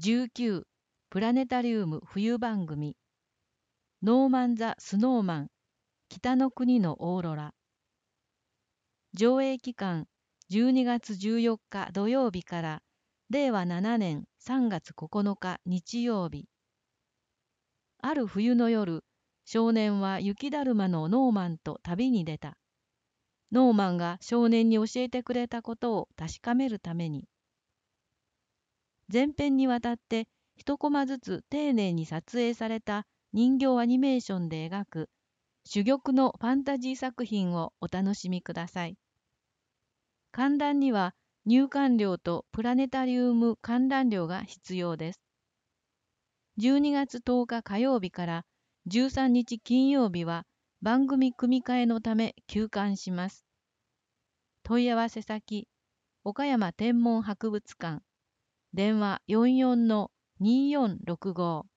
19プラネタリウム冬番組ノーマン・ザ・スノーマン北の国のオーロラ上映期間12月14日土曜日から令和7年3月9日日曜日。ある冬の夜、少年は雪だるまのノーマンと旅に出た。ノーマンが少年に教えてくれたことを確かめるために。前編にわたって一コマずつ丁寧に撮影された人形アニメーションで描く珠玉のファンタジー作品をお楽しみください。観覧には入館料とプラネタリウム観覧料が必要です。12月10日火曜日から13日金曜日は番組組み替えのため休館します。問い合わせ先、岡山天文博物館、電話44-2465